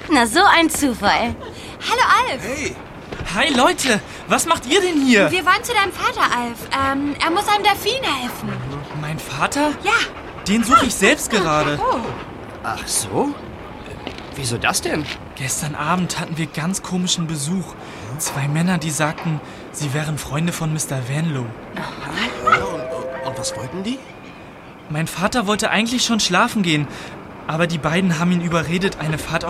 Na, so ein Zufall. Hallo, Alf. Hey, Hi Leute, was macht ihr denn hier? Wir wollen zu deinem Vater, Alf. Er muss einem Delfin helfen. Mein Vater? Ja. Den suche ich selbst gerade. ach so? Wieso das denn? Gestern Abend hatten wir ganz komischen Besuch. 2 Männer, die sagten, sie wären Freunde von Mr. Vanlo. Und was wollten die? Mein Vater wollte eigentlich schon schlafen gehen, aber die beiden haben ihn überredet, eine Fahrt